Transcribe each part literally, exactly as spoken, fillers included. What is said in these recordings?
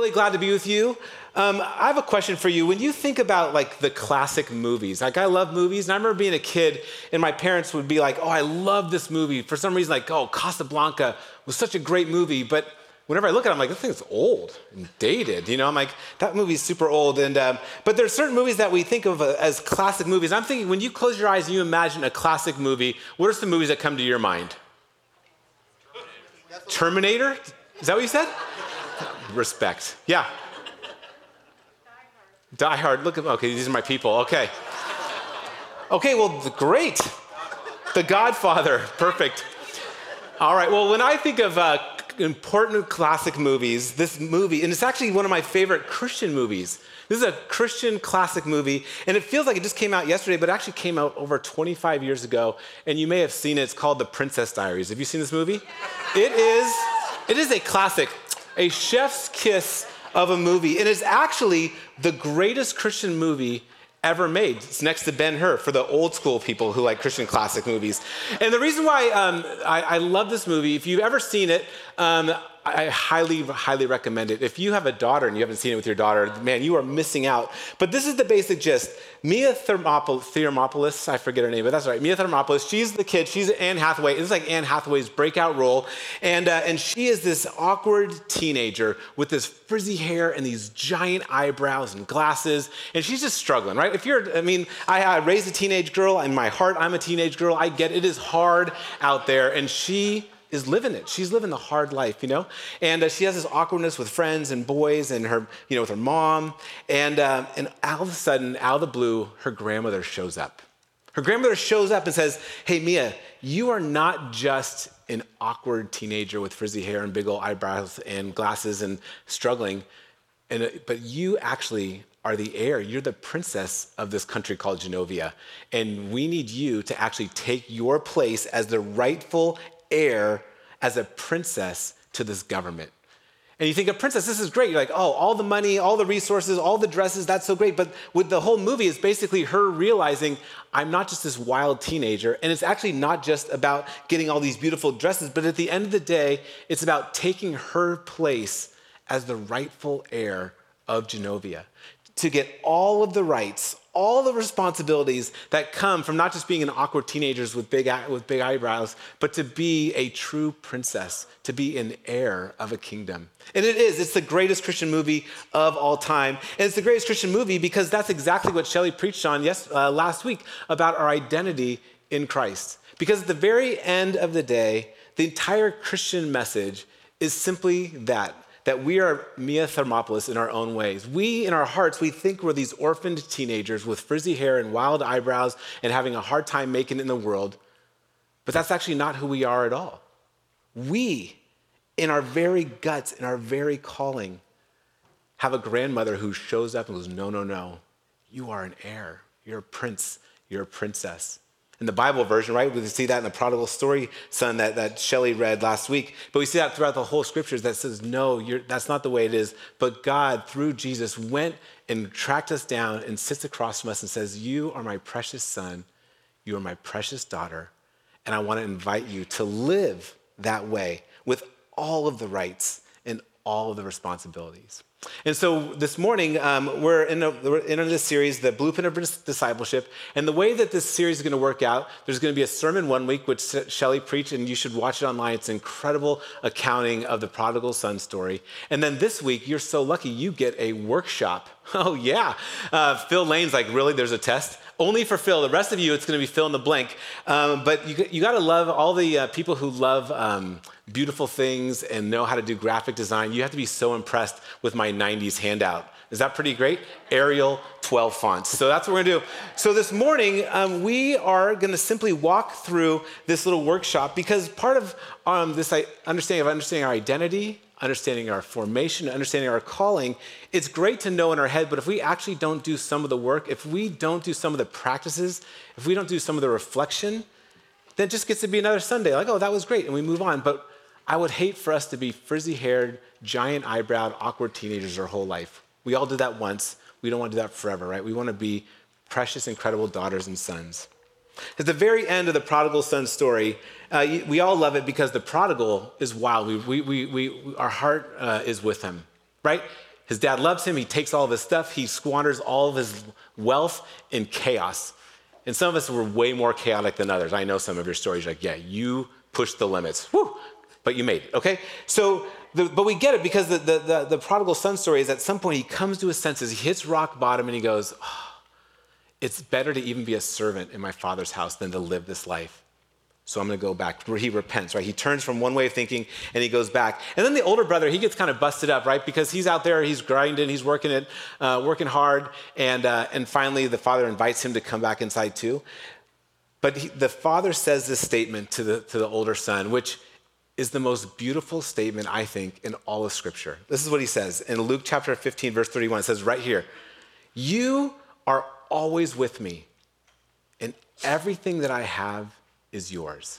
really glad to be with you. Um, I have a question for you. When you think about like the classic movies, like I love movies, and I remember being a kid and my parents would be like, oh, I love this movie. For some reason, like, oh, Casablanca was such a great movie. But whenever I look at it, I'm like, this thing's old and dated. You know, I'm like, that movie's super old. And um, But there's certain movies that we think of uh, as classic movies. I'm thinking when you close your eyes and you imagine a classic movie, what are some movies that come to your mind? Terminator? Is that what you said? Respect. Yeah. Die Hard. Look at, okay, these are my people. Okay. Okay, well, great. The Godfather. Perfect. All right, well, when I think of uh, important classic movies, this movie, and it's actually one of my favorite Christian movies. This is a Christian classic movie, and it feels like it just came out yesterday, but it actually came out over twenty-five years ago, and you may have seen it. It's called The Princess Diaries. Have you seen this movie? It is, it is a classic, a chef's kiss of a movie. It is actually the greatest Christian movie ever made. It's next to Ben-Hur for the old school people who like Christian classic movies. And the reason why um, I, I love this movie, if you've ever seen it, um, I highly, highly recommend it. If you have a daughter and you haven't seen it with your daughter, man, you are missing out. But this is the basic gist. Mia Thermopolis, I forget her name, but that's right. Mia Thermopolis, she's the kid. She's Anne Hathaway. This is like Anne Hathaway's breakout role. And, uh, and she is this awkward teenager with this frizzy hair and these giant eyebrows and glasses. And she's just struggling, right? If you're, I mean, I, I raised a teenage girl. In my heart, I'm a teenage girl. I get it. It is hard out there. And she is living it. She's living the hard life, you know? And uh, she has this awkwardness with friends and boys and her, you know, with her mom. And, uh, and all of a sudden, out of the blue, her grandmother shows up. Her grandmother shows up and says, hey, Mia, you are not just an awkward teenager with frizzy hair and big old eyebrows and glasses and struggling, and, uh, but you actually are the heir. You're the princess of this country called Genovia. And we need you to actually take your place as the rightful heir, as a princess to this government. And you think a princess, this is great. You're like, oh, all the money, all the resources, all the dresses, that's so great. But with the whole movie is basically her realizing I'm not just this wild teenager. And it's actually not just about getting all these beautiful dresses, but at the end of the day, it's about taking her place as the rightful heir of Genovia, to get all of the rights, all the responsibilities that come from not just being an awkward teenager with big, with big eyebrows, but to be a true princess, to be an heir of a kingdom. And it is, it's the greatest Christian movie of all time. And it's the greatest Christian movie because that's exactly what Shelley preached on yes, uh, last week about our identity in Christ. Because at the very end of the day, the entire Christian message is simply that, that we are Mia Thermopolis in our own ways. We, in our hearts, we think we're these orphaned teenagers with frizzy hair and wild eyebrows and having a hard time making it in the world. But that's actually not who we are at all. We, in our very guts, in our very calling, have a grandmother who shows up and goes, no, no, no. You are an heir. You're a prince. You're a princess. In the Bible version, right? We see that in the prodigal story son that, that Shelley read last week. But we see that throughout the whole scriptures that says, no, you're, that's not the way it is. But God, through Jesus, went and tracked us down and sits across from us and says, you are my precious son. You are my precious daughter. And I want to invite you to live that way with all of the rights and all of the responsibilities. And so this morning, um, we're, in a, we're in this series, The Blueprint of Discipleship. And the way that this series is going to work out, there's going to be a sermon one week, which Shelley preached, and you should watch it online. It's an incredible accounting of the prodigal son story. And then this week, you're so lucky, you get a workshop. Oh, yeah. Uh, Phil Lane's like, really? There's a test? Only for Phil. The rest of you, it's going to be fill in the blank. Um, but you, you got to love all the uh, people who love um, beautiful things and know how to do graphic design. You have to be so impressed with my nineties handout. Is that pretty great? Arial twelve fonts. So that's what we're going to do. So this morning, um, we are going to simply walk through this little workshop because part of um, this understanding of understanding our identity, understanding our formation, understanding our calling, it's great to know in our head, but if we actually don't do some of the work, if we don't do some of the practices, if we don't do some of the reflection, then it just gets to be another Sunday. Like, oh, that was great, and we move on. But I would hate for us to be frizzy-haired, giant-eyebrowed, awkward teenagers our whole life. We all did that once. We don't want to do that forever, right? We want to be precious, incredible daughters and sons. At the very end of the prodigal son story, uh, we all love it because the prodigal is wild. We, we, we, we, our heart uh, is with him, right? His dad loves him. He takes all of his stuff. He squanders all of his wealth in chaos. And some of us were way more chaotic than others. I know some of your stories. Like, yeah, you pushed the limits. Woo! But you made it, okay? So, the, but we get it because the, the, the, the prodigal son story is at some point he comes to his senses. He hits rock bottom and he goes, oh, it's better to even be a servant in my father's house than to live this life. So I'm going to go back. He repents, right? He turns from one way of thinking and he goes back. And then the older brother, he gets kind of busted up, right? Because he's out there, he's grinding, he's working it, uh, working hard. And, uh, and finally, the father invites him to come back inside too. But he, the father says this statement to the, to the older son, which is the most beautiful statement, I think, in all of Scripture. This is what he says in Luke chapter fifteen, verse thirty-one. It says right here, you are always with me, and everything that I have is yours.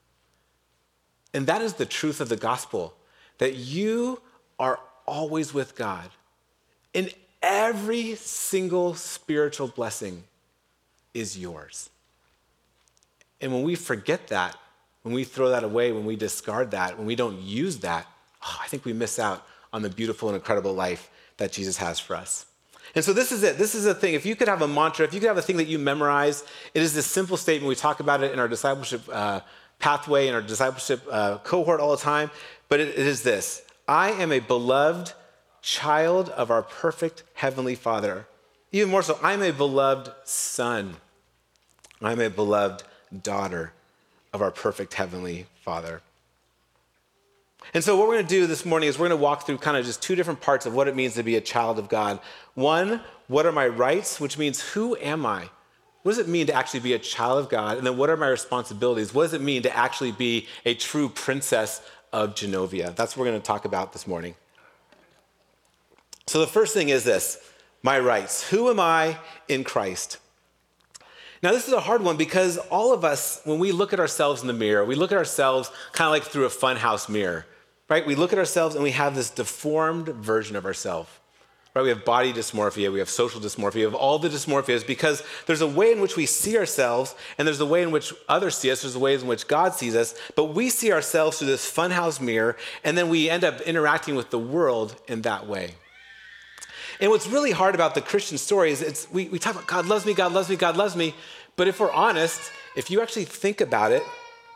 And that is the truth of the gospel, that you are always with God. And every single spiritual blessing is yours. And when we forget that, when we throw that away, when we discard that, when we don't use that, oh, I think we miss out on the beautiful and incredible life that Jesus has for us. And so this is it. This is the thing. If you could have a mantra, if you could have a thing that you memorize, it is this simple statement. We talk about it in our discipleship uh, pathway, in our discipleship uh, cohort all the time. But it, it is this. I am a beloved child of our perfect heavenly Father. Even more so, I'm a beloved son. I'm a beloved daughter of our perfect heavenly Father. And so what we're going to do this morning is we're going to walk through kind of just two different parts of what it means to be a child of God. One, what are my rights, which means who am I? What does it mean to actually be a child of God? And then what are my responsibilities? What does it mean to actually be a true princess of Genovia? That's what we're going to talk about this morning. So the first thing is this, my rights. Who am I in Christ? Now, this is a hard one because all of us, when we look at ourselves in the mirror, we look at ourselves kind of like through a funhouse mirror, right? We look at ourselves and we have this deformed version of ourselves, right? We have body dysmorphia, we have social dysmorphia, we have all the dysmorphias because there's a way in which we see ourselves and there's a way in which others see us, there's a way in which God sees us, but we see ourselves through this funhouse mirror and then we end up interacting with the world in that way. And what's really hard about the Christian story is it's, we, we talk about God loves me, God loves me, God loves me. But if we're honest, if you actually think about it,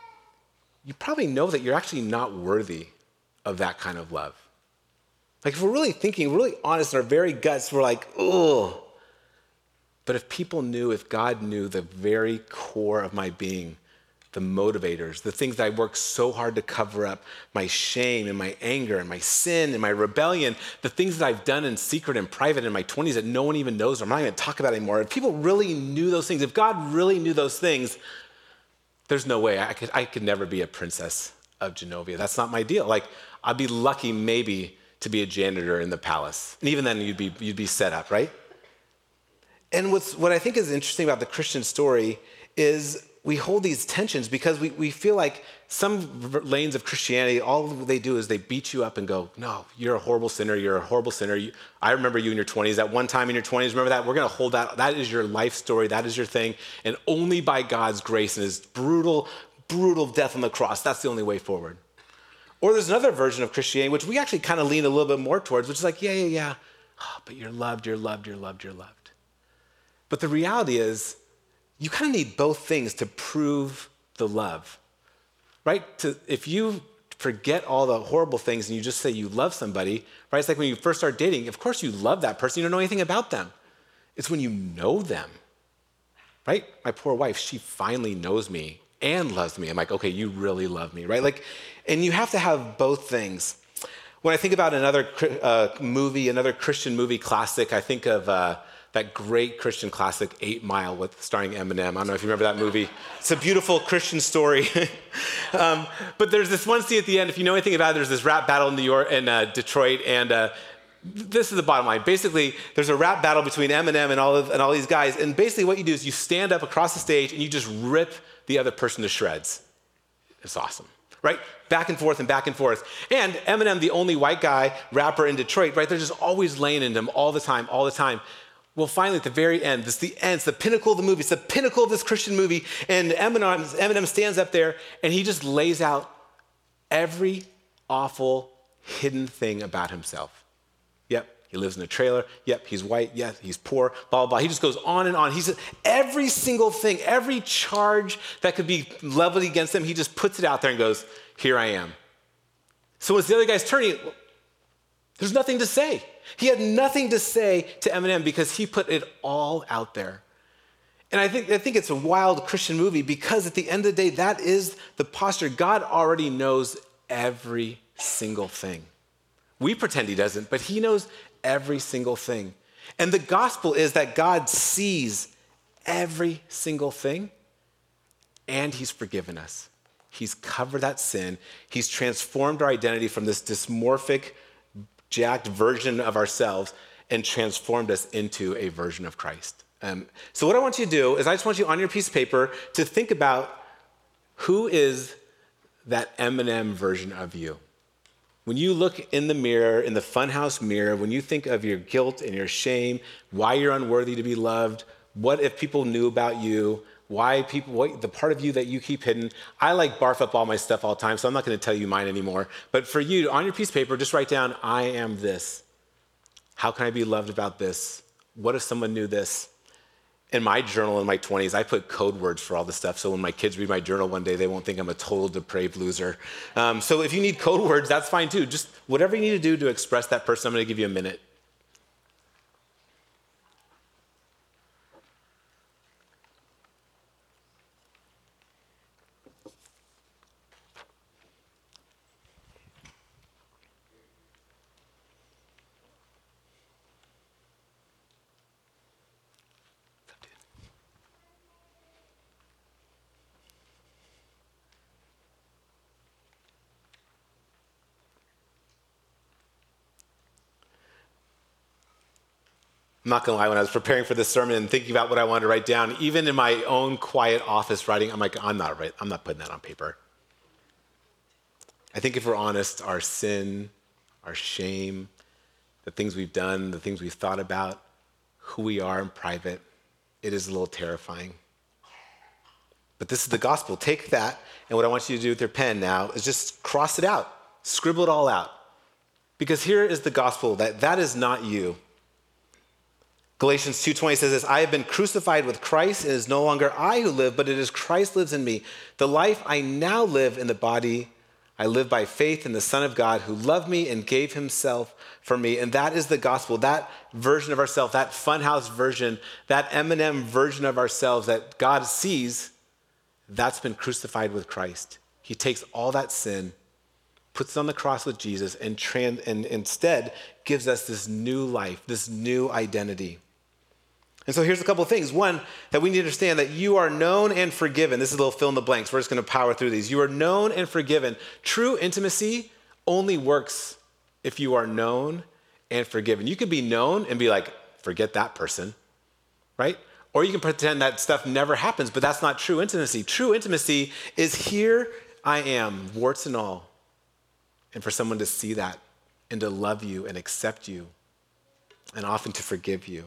you probably know that you're actually not worthy of that kind of love. Like if we're really thinking, really honest in our very guts, we're like, ugh. But if people knew, if God knew the very core of my being, the motivators, the things that I work so hard to cover up, my shame and my anger and my sin and my rebellion, the things that I've done in secret and private in my twenties that no one even knows, or I'm not even talk about anymore. If people really knew those things, if God really knew those things, there's no way I could, I could never be a princess of Genovia. That's not my deal. Like I'd be lucky maybe to be a janitor in the palace. And even then you'd be, you'd be set up, right? And what's, what I think is interesting about the Christian story is we hold these tensions because we, we feel like some lanes of Christianity, all they do is they beat you up and go, no, you're a horrible sinner, you're a horrible sinner. You, I remember you in your twenties, at one time in your twenties, remember that? We're gonna hold that, that is your life story, that is your thing, and only by God's grace and his brutal, brutal death on the cross, that's the only way forward. Or there's another version of Christianity, which we actually kind of lean a little bit more towards, which is like, yeah, yeah, yeah, oh, but you're loved, you're loved, you're loved, you're loved. But the reality is, you kind of need both things to prove the love, right? To, if you forget all the horrible things and you just say you love somebody, right? It's like when you first start dating, of course you love that person, you don't know anything about them. It's when you know them, right? My poor wife, she finally knows me and loves me. I'm like, okay, you really love me, right? Like, and you have to have both things. When I think about another uh, movie, another Christian movie classic, I think of uh, that great Christian classic, Eight Mile, with starring Eminem. I don't know if you remember that movie. It's a beautiful Christian story. um, but there's this one scene at the end, if you know anything about it, there's this rap battle in New York and uh, Detroit, and uh, this is the bottom line. Basically, there's a rap battle between Eminem and all of, and all these guys, and basically what you do is you stand up across the stage and you just rip the other person to shreds. It's awesome, right? Back and forth and back and forth. And Eminem, the only white guy rapper in Detroit, right? They're just always laying into him all the time, all the time. Well, finally, at the very end, this is the end, it's the pinnacle of the movie, it's the pinnacle of this Christian movie, and Eminem, Eminem stands up there, and he just lays out every awful, hidden thing about himself. Yep, he lives in a trailer. Yep, he's white. Yes, he's poor, blah, blah, blah. He just goes on and on. He's every single thing, every charge that could be leveled against him, he just puts it out there and goes, here I am. So as the other guy's turning, there's nothing to say. He had nothing to say to Eminem because he put it all out there. And I think, I think it's a wild Christian movie because at the end of the day, that is the posture. God already knows every single thing. We pretend he doesn't, but he knows every single thing. And the gospel is that God sees every single thing and he's forgiven us. He's covered that sin. He's transformed our identity from this dysmorphic, jacked version of ourselves and transformed us into a version of Christ. Um, so what I want you to do is I just want you on your piece of paper to think about who is that Eminem version of you. When you look in the mirror, in the funhouse mirror, when you think of your guilt and your shame, why you're unworthy to be loved, what if people knew about you, why people, what, the part of you that you keep hidden. I like barf up all my stuff all the time, so I'm not going to tell you mine anymore. But for you, on your piece of paper, just write down, I am this. How can I be loved about this? What if someone knew this? In my journal in my twenties, I put code words for all this stuff, so when my kids read my journal one day, they won't think I'm a total depraved loser. Um, so if you need code words, that's fine too. Just whatever you need to do to express that person, I'm going to give you a minute. I'm not gonna lie, when I was preparing for this sermon and thinking about what I wanted to write down, even in my own quiet office writing, I'm like, I'm not right, I'm not putting that on paper. I think if we're honest, our sin, our shame, the things we've done, the things we've thought about, who we are in private, it is a little terrifying. But this is the gospel. Take that, and what I want you to do with your pen now is just cross it out, scribble it all out. Because here is the gospel, that that is not you. Galatians two twenty says this, I have been crucified with Christ. It is no longer I who live, but it is Christ lives in me. The life I now live in the body, I live by faith in the Son of God who loved me and gave himself for me. And that is the gospel, that version of ourselves, that funhouse version, that Eminem version of ourselves that God sees, that's been crucified with Christ. He takes all that sin, puts it on the cross with Jesus, and, trans- and instead gives us this new life, this new identity. And so here's a couple of things. One, that we need to understand that you are known and forgiven. This is a little fill in the blanks. We're just going to power through these. You are known and forgiven. True intimacy only works if you are known and forgiven. You can be known and be like, forget that person, right? Or you can pretend that stuff never happens, but that's not true intimacy. True intimacy is here I am, warts and all. And for someone to see that and to love you and accept you and often to forgive you.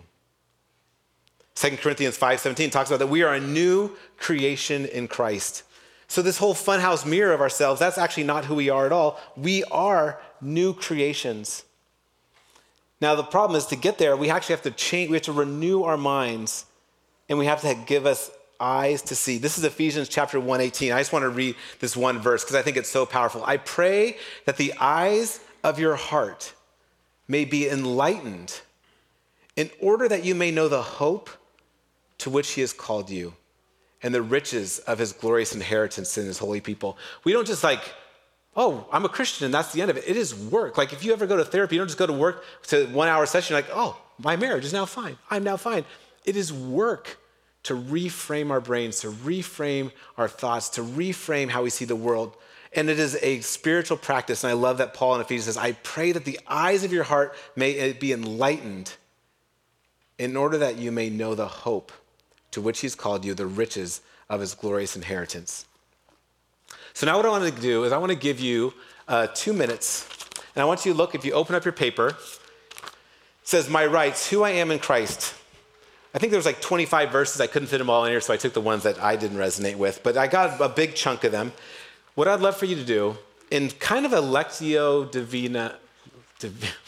Second Corinthians five seventeen talks about that we are a new creation in Christ. So this whole funhouse mirror of ourselves, that's actually not who we are at all. We are new creations. Now the problem is to get there, we actually have to change, we have to renew our minds, and we have to give us eyes to see. This is Ephesians chapter one eighteen. I just want to read this one verse because I think it's so powerful. I pray that the eyes of your heart may be enlightened in order that you may know the hope to which he has called you and the riches of his glorious inheritance in his holy people. We don't just like, oh, I'm a Christian and that's the end of it. It is work. Like if you ever go to therapy, you don't just go to work to one hour session, you're like, oh, my marriage is now fine. I'm now fine. It is work to reframe our brains, to reframe our thoughts, to reframe how we see the world. And it is a spiritual practice. And I love that Paul in Ephesians says, I pray that the eyes of your heart may be enlightened in order that you may know the hope to which he's called you, the riches of his glorious inheritance. So now what I want to do is I want to give you uh, two minutes. And I want you to look, if you open up your paper, it says, my rights, who I am in Christ. I think there was like twenty-five verses. I couldn't fit them all in here, so I took the ones that I didn't resonate with. But I got a big chunk of them. What I'd love for you to do, in kind of a Lectio Divina, Div,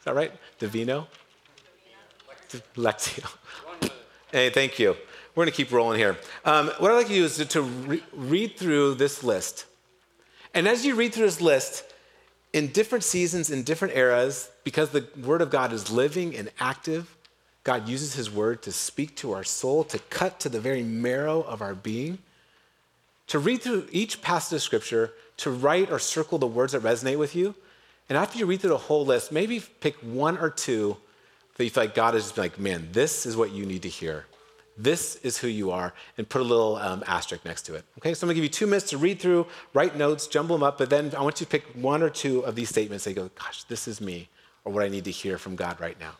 Is that right? Divino? Lexio. Hey, thank you. We're going to keep rolling here. Um, what I'd like you to do is to, to re- read through this list. And as you read through this list, in different seasons, in different eras, because the Word of God is living and active, God uses His Word to speak to our soul, to cut to the very marrow of our being, to read through each passage of Scripture, to write or circle the words that resonate with you. And after you read through the whole list, maybe pick one or two that you feel like God is just like, man, this is what you need to hear. This is who you are, and put a little um, asterisk next to it. Okay, so I'm gonna give you two minutes to read through, write notes, jumble them up, but then I want you to pick one or two of these statements that you go, gosh, this is me, or what I need to hear from God right now.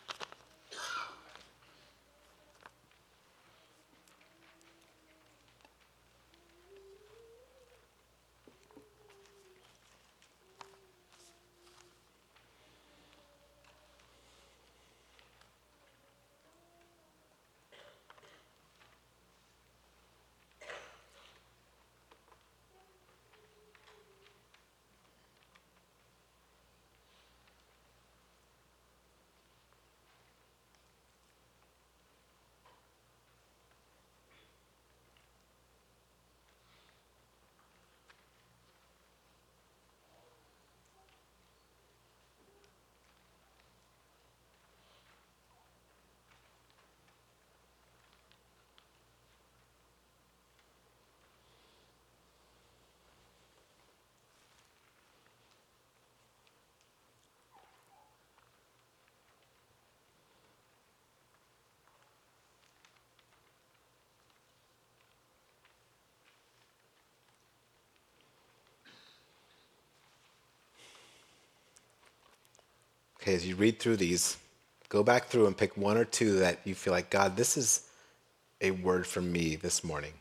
Okay, as you read through these, go back through and pick one or two that you feel like, God, this is a word from me this morning.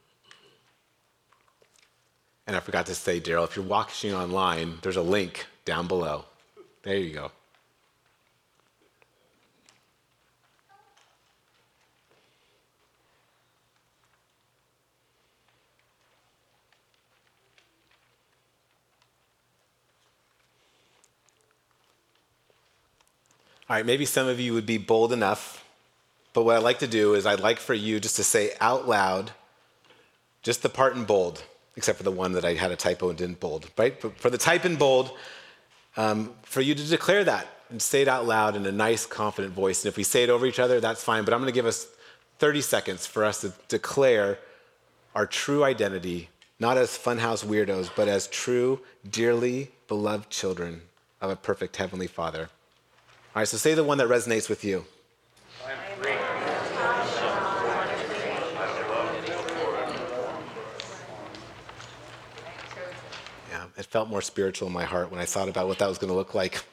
And I forgot to say, Daryl, if you're watching online, there's a link down below. There you go. All right, maybe some of you would be bold enough, but what I'd like to do is I'd like for you just to say out loud, just the part in bold, except for the one that I had a typo and didn't bold, right? But for the type in bold, um, for you to declare that and say it out loud in a nice, confident voice. And if we say it over each other, that's fine, but I'm gonna give us thirty seconds for us to declare our true identity, not as funhouse weirdos, but as true, dearly beloved children of a perfect Heavenly Father. All right, so say the one that resonates with you. I'm free. Yeah, it felt more spiritual in my heart when I thought about what that was going to look like.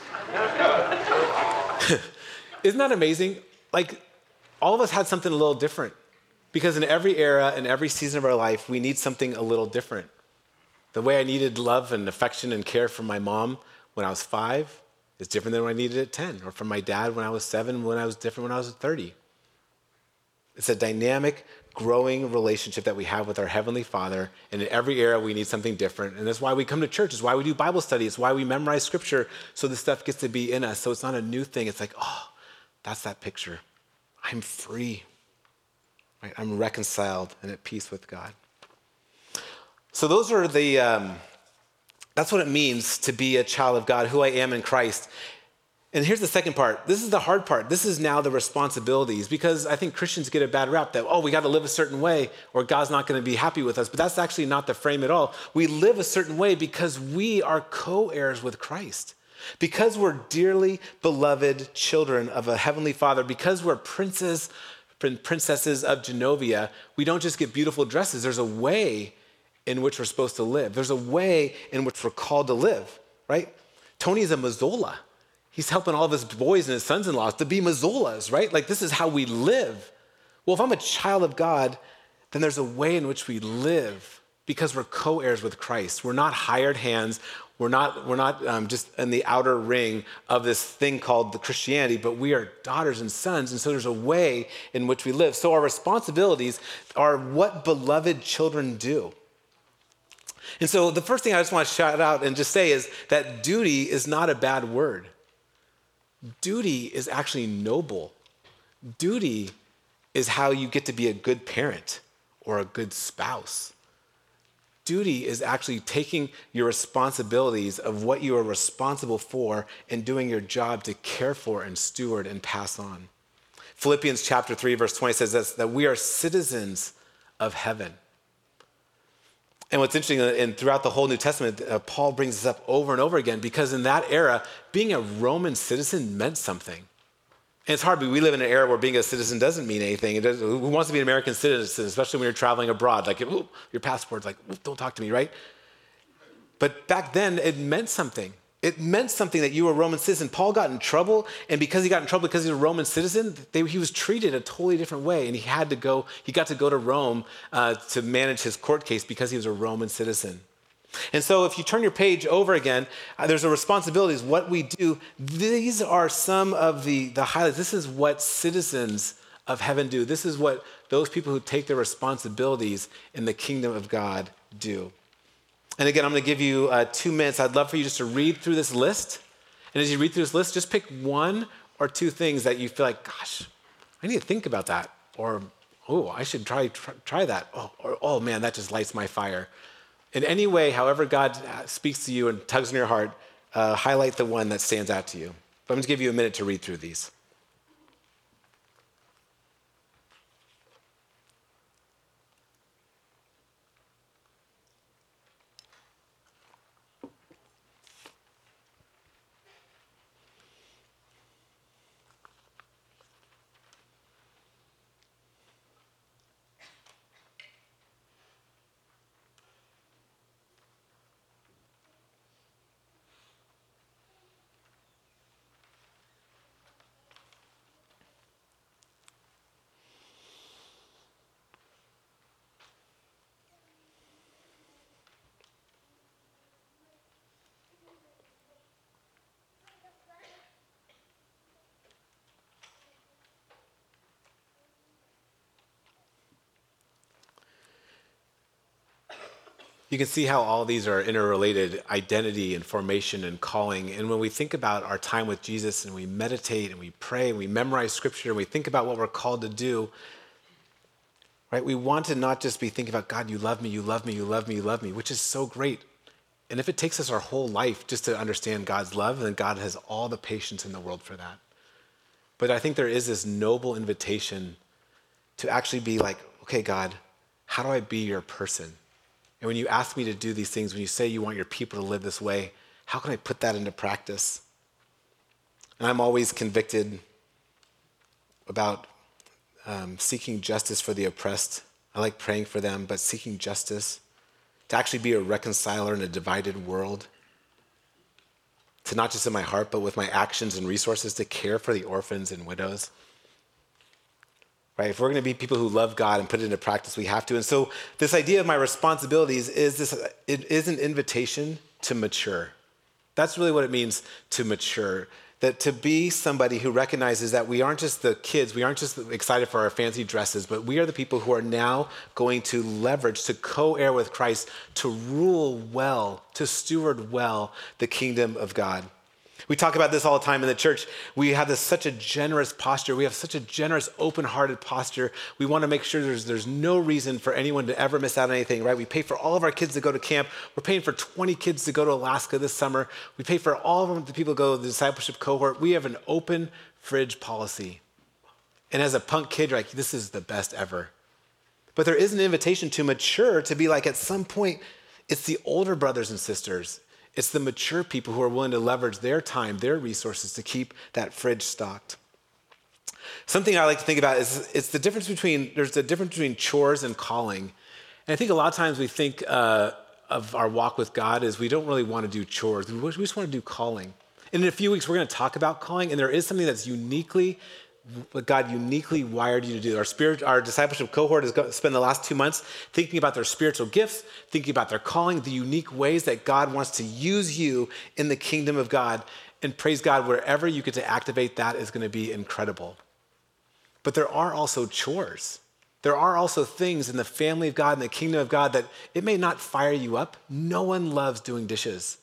Isn't that amazing? Like, all of us had something a little different. Because in every era, in every season of our life, we need something a little different. The way I needed love and affection and care from my mom when I was five, it's different than when I needed it at ten, or from my dad when I was seven, when I was different when I was thirty. It's a dynamic, growing relationship that we have with our Heavenly Father, and in every era we need something different, and that's why we come to church, it's why we do Bible study, it's why we memorize Scripture, so this stuff gets to be in us, so it's not a new thing, it's like, oh, that's that picture. I'm free, right? I'm reconciled and at peace with God. So those are the... Um, That's what it means to be a child of God, who I am in Christ. And here's the second part. This is the hard part. This is now the responsibilities, because I think Christians get a bad rap that, oh, we got to live a certain way or God's not going to be happy with us. But that's actually not the frame at all. We live a certain way because we are co-heirs with Christ. Because we're dearly beloved children of a Heavenly Father, because we're princes, princesses of Genovia, we don't just get beautiful dresses. There's a way in which we're supposed to live. There's a way in which we're called to live, right? Tony's a Mazzola. He's helping all of his boys and his sons-in-laws to be Mazzolas, right? Like, this is how we live. Well, if I'm a child of God, then there's a way in which we live because we're co-heirs with Christ. We're not hired hands. We're not, we're not um, just in the outer ring of this thing called the Christianity, but we are daughters and sons, and so there's a way in which we live. So our responsibilities are what beloved children do. And so the first thing I just want to shout out and just say is that duty is not a bad word. Duty is actually noble. Duty is how you get to be a good parent or a good spouse. Duty is actually taking your responsibilities of what you are responsible for and doing your job to care for and steward and pass on. Philippians chapter three, verse twenty says this, that we are citizens of heaven. And what's interesting, and throughout the whole New Testament, uh, Paul brings this up over and over again, because in that era, being a Roman citizen meant something. And it's hard, but we live in an era where being a citizen doesn't mean anything. It does, who wants to be an American citizen, especially when you're traveling abroad? Like, ooh, your passport's like, don't talk to me, right? But back then, it meant something. It meant something that you were a Roman citizen. Paul got in trouble, and because he got in trouble because he was a Roman citizen, they, he was treated a totally different way, and he had to go, he got to go to Rome uh, to manage his court case because he was a Roman citizen. And so if you turn your page over again, uh, there's a responsibilities, what we do. These are some of the, the highlights. This is what citizens of heaven do. This is what those people who take their responsibilities in the kingdom of God do. And again, I'm going to give you uh, two minutes. I'd love for you just to read through this list. And as you read through this list, just pick one or two things that you feel like, gosh, I need to think about that. Or, oh, I should try try, try that. Oh, or, oh, man, that just lights my fire. In any way, however God speaks to you and tugs on your heart, uh, highlight the one that stands out to you. But I'm going to give you a minute to read through these. You can see how all these are interrelated, identity and formation and calling. And when we think about our time with Jesus and we meditate and we pray and we memorize scripture and we think about what we're called to do, right? We want to not just be thinking about, God, you love me, you love me, you love me, you love me, which is so great. And if it takes us our whole life just to understand God's love, then God has all the patience in the world for that. But I think there is this noble invitation to actually be like, okay, God, how do I be your person? And when you ask me to do these things, when you say you want your people to live this way, how can I put that into practice? And I'm always convicted about um, seeking justice for the oppressed. I like praying for them, but seeking justice, to actually be a reconciler in a divided world, to not just in my heart, but with my actions and resources, to care for the orphans and widows. Right? If we're going to be people who love God and put it into practice, we have to. And so this idea of my responsibilities is this, it is an invitation to mature. That's really what it means to mature. That to be somebody who recognizes that we aren't just the kids, we aren't just excited for our fancy dresses, but we are the people who are now going to leverage, to co-heir with Christ, to rule well, to steward well the kingdom of God. We talk about this all the time in the church. We have this such a generous posture. We have such a generous, open-hearted posture. We want to make sure there's, there's no reason for anyone to ever miss out on anything, right? We pay for all of our kids to go to camp. We're paying for twenty kids to go to Alaska this summer. We pay for all of them, the people to go to the discipleship cohort. We have an open fridge policy. And as a punk kid, you're like, this is the best ever. But there is an invitation to mature, to be like, at some point, it's the older brothers and sisters. It's the mature people who are willing to leverage their time, their resources to keep that fridge stocked. Something I like to think about is it's the difference between, there's the difference between chores and calling. And I think a lot of times we think uh, of our walk with God as we don't really want to do chores. We just want to do calling. And in a few weeks, we're going to talk about calling, and there is something that's uniquely what God uniquely wired you to do. Our spirit, our discipleship cohort has spent the last two months thinking about their spiritual gifts, thinking about their calling, the unique ways that God wants to use you in the kingdom of God. And praise God, wherever you get to activate that is going to be incredible. But there are also chores. There are also things in the family of God, in the kingdom of God, that it may not fire you up. No one loves doing dishes.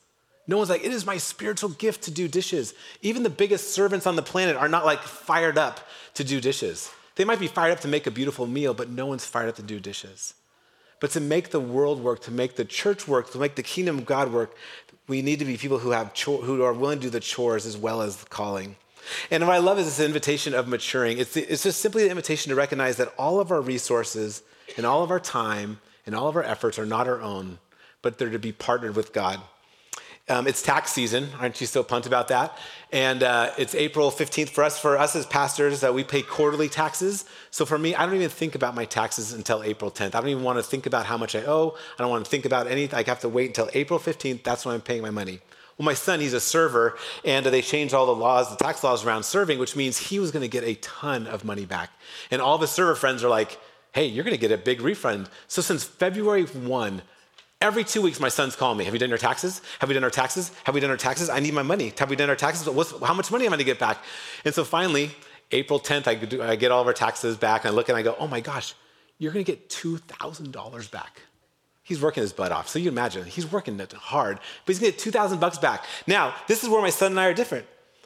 No one's like, it is my spiritual gift to do dishes. Even the biggest servants on the planet are not like fired up to do dishes. They might be fired up to make a beautiful meal, but no one's fired up to do dishes. But to make the world work, to make the church work, to make the kingdom of God work, we need to be people who have cho- who are willing to do the chores as well as the calling. And what I love is this invitation of maturing. It's, the, it's just simply the invitation to recognize that all of our resources and all of our time and all of our efforts are not our own, but they're to be partnered with God. Um, it's tax season. Aren't you so pumped about that? And uh, it's April fifteenth for us. For us as pastors, uh, we pay quarterly taxes. So for me, I don't even think about my taxes until April tenth. I don't even want to think about how much I owe. I don't want to think about anything. I have to wait until April fifteenth. That's when I'm paying my money. Well, my son, he's a server, and they changed all the laws, the tax laws around serving, which means he was going to get a ton of money back. And all of his server friends are like, hey, you're going to get a big refund. So since February first, every two weeks, my son's calling me. Have you done your taxes? Have we done our taxes? Have we done our taxes? I need my money. Have we done our taxes? What's, how much money am I going to get back? And so finally, April tenth, I, do, I get all of our taxes back. And I look and I go, oh my gosh, you're going to get two thousand dollars back. He's working his butt off. So you imagine, he's working hard, but he's going to get two thousand bucks back. Now, this is where my son and I are different.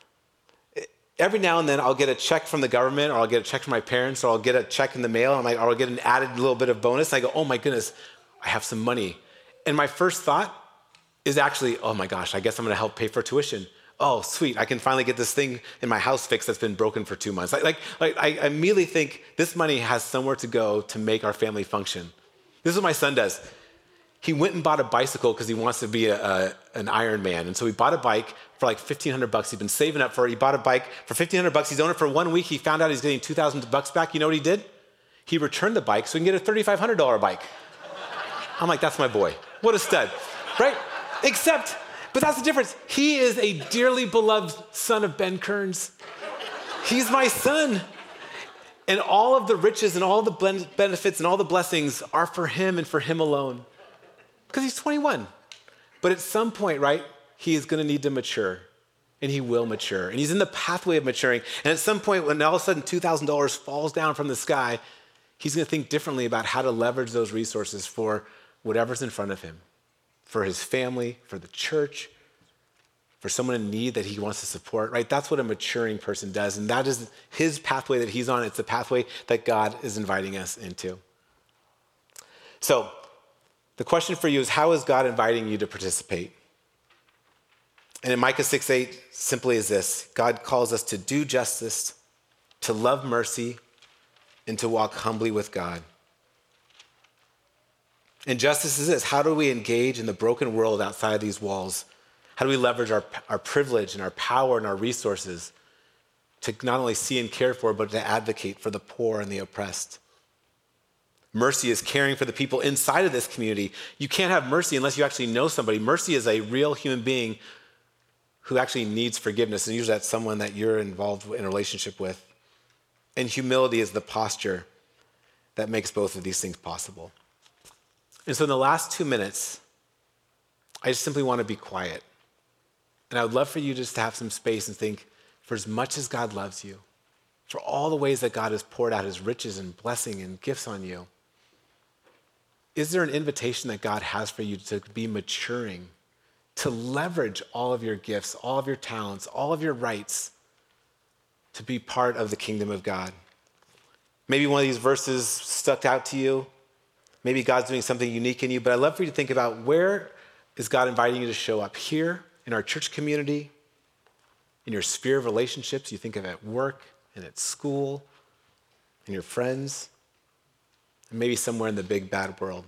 Every now and then, I'll get a check from the government, or I'll get a check from my parents, or I'll get a check in the mail, and I'll get an added little bit of bonus. And I go, oh my goodness, I have some money. And my first thought is actually, oh my gosh, I guess I'm going to help pay for tuition. Oh, sweet, I can finally get this thing in my house fixed that's been broken for two months. Like, like, like I immediately think this money has somewhere to go to make our family function. This is what my son does. He went and bought a bicycle because he wants to be a, a, an Iron Man. And so he bought a bike for like fifteen hundred bucks. He'd been saving up for it. He bought a bike for fifteen hundred bucks. He's owned it for one week. He found out he's getting two thousand bucks back. You know what he did? He returned the bike so he can get a thirty-five hundred dollars bike. I'm like, that's my boy. What a stud, right? Except, but that's the difference. He is a dearly beloved son of Ben Kearns. He's my son. And all of the riches and all the benefits and all the blessings are for him and for him alone. Because he's twenty-one. But at some point, right, he is going to need to mature. And he will mature. And he's in the pathway of maturing. And at some point, when all of a sudden two thousand dollars falls down from the sky, he's going to think differently about how to leverage those resources for whatever's in front of him, for his family, for the church, for someone in need that he wants to support, right? That's what a maturing person does. And that is his pathway that he's on. It's the pathway that God is inviting us into. So the question for you is, how is God inviting you to participate? And in Micah six eight, simply is this: God calls us to do justice, to love mercy, and to walk humbly with God. And justice is this: how do we engage in the broken world outside these walls? How do we leverage our, our privilege and our power and our resources to not only see and care for, but to advocate for the poor and the oppressed? Mercy is caring for the people inside of this community. You can't have mercy unless you actually know somebody. Mercy is a real human being who actually needs forgiveness, and usually that's someone that you're involved in a relationship with. And humility is the posture that makes both of these things possible. And so in the last two minutes, I just simply want to be quiet. And I would love for you just to have some space and think, for as much as God loves you, for all the ways that God has poured out his riches and blessing and gifts on you, is there an invitation that God has for you to be maturing, to leverage all of your gifts, all of your talents, all of your rights to be part of the kingdom of God? Maybe one of these verses stuck out to you. Maybe God's doing something unique in you, but I'd love for you to think about, where is God inviting you to show up? Here, in our church community, in your sphere of relationships, you think of at work and at school, and your friends, and maybe somewhere in the big bad world.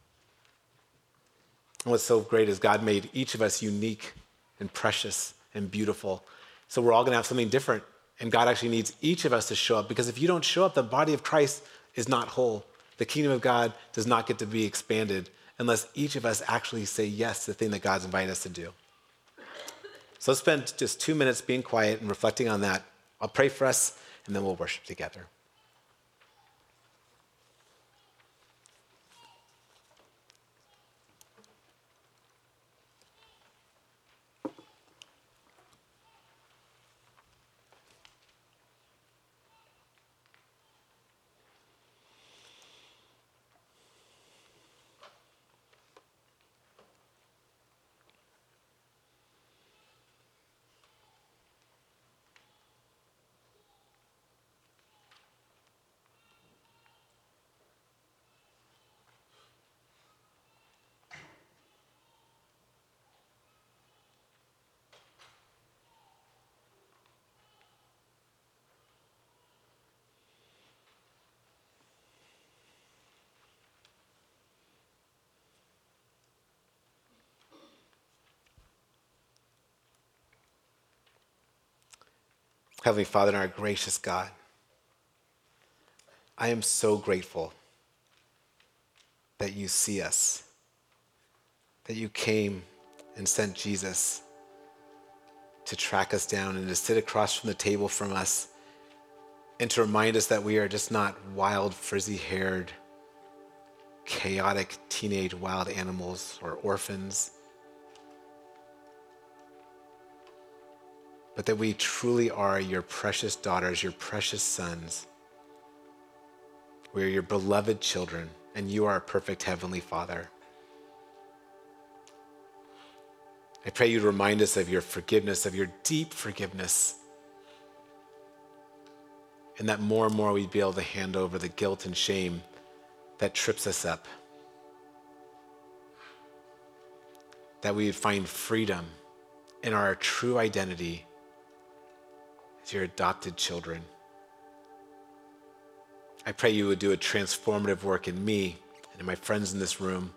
And what's so great is God made each of us unique and precious and beautiful. So we're all going to have something different, and God actually needs each of us to show up, because if you don't show up, the body of Christ is not whole. The kingdom of God does not get to be expanded unless each of us actually say yes to the thing that God's invited us to do. So let's spend just two minutes being quiet and reflecting on that. I'll pray for us, and then we'll worship together. Heavenly Father and our gracious God, I am so grateful that you see us, that you came and sent Jesus to track us down and to sit across from the table from us and to remind us that we are just not wild, frizzy-haired, chaotic teenage wild animals or orphans, but that we truly are your precious daughters, your precious sons. We are your beloved children, and you are our perfect Heavenly Father. I pray you remind us of your forgiveness, of your deep forgiveness, and that more and more we'd be able to hand over the guilt and shame that trips us up. That we would find freedom in our true identity as your adopted children. I pray you would do a transformative work in me and in my friends in this room,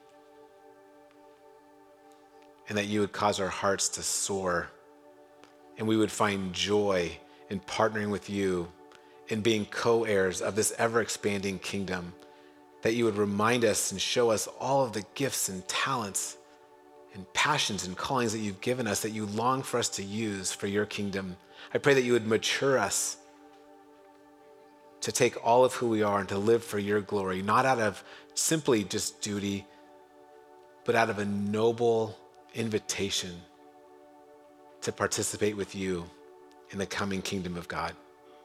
and that you would cause our hearts to soar, and we would find joy in partnering with you in being co-heirs of this ever-expanding kingdom, that you would remind us and show us all of the gifts and talents and passions and callings that you've given us, that you long for us to use for your kingdom. I pray that you would mature us to take all of who we are and to live for your glory, not out of simply just duty, but out of a noble invitation to participate with you in the coming kingdom of God.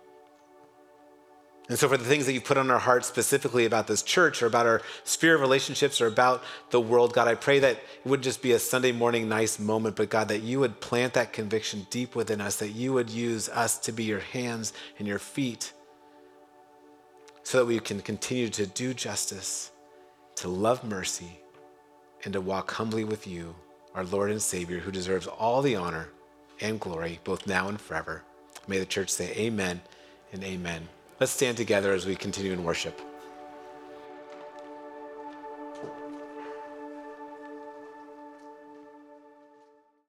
And so for the things that you put on our hearts specifically about this church or about our sphere of relationships or about the world, God, I pray that it would just be a Sunday morning nice moment, but God, that you would plant that conviction deep within us, that you would use us to be your hands and your feet so that we can continue to do justice, to love mercy, and to walk humbly with you, our Lord and Savior, who deserves all the honor and glory, both now and forever. May the church say amen and amen. Let's stand together as we continue in worship.